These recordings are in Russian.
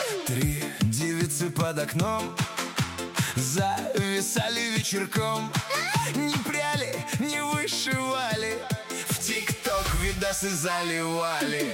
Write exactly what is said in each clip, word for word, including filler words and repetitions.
Три девицы под окном зависали вечерком. Не пряли, не вышивали, в тик-ток видосы заливали.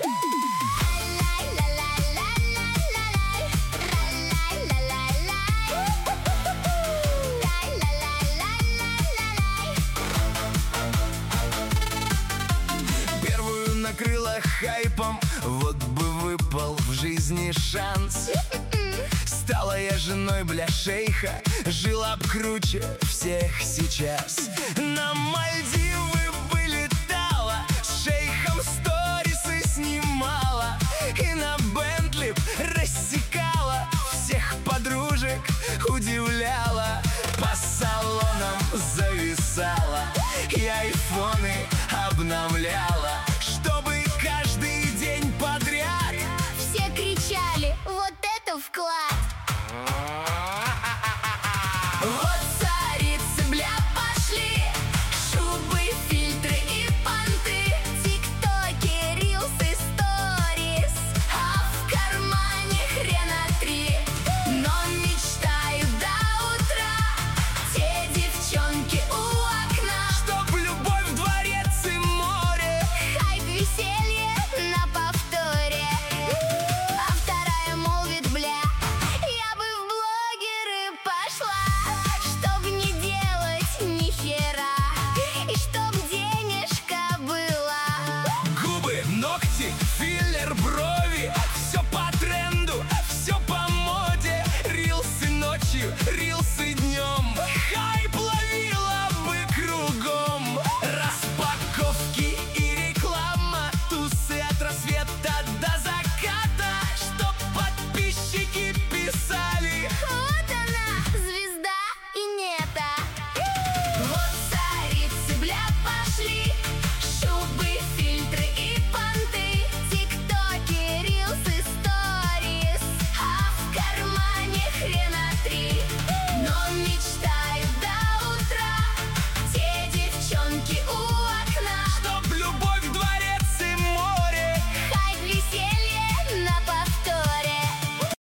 Первую накрыла хайпом, вот бы выпал в жизни шанс. Стала я женой, бля, шейха, жила б круче всех сейчас. На Мальдивы бы летала, с шейхом сторисы снимала, и на Бентли рассекала, всех подружек удивляла. По салонам зависала и айфоны обновляла, чтобы каждый день подряд все кричали: вот это вклад! Вот царицы, бля, пошли, шубы, фильтры и понты, тиктоки, рилсы, сторис, а в кармане хрена три. Но мечтаю до утра те девчонки у окна, чтоб любовь, дворец и море, хайп, веселье на повторе. А вторая молвит: бля, я бы в блогеры пошла, чтоб не делать ни хера, и чтоб денежка была. губы, ногти, филлер, брови, все по тренду, все по моде. Рилсы ночью, рилсы днем, хайп ловила бы кругом. Распаковки и реклама, тусы от рассвета до заката, чтоб подписчики писали: Вот она, звезда и нета. Вот царицы, бля, пошли,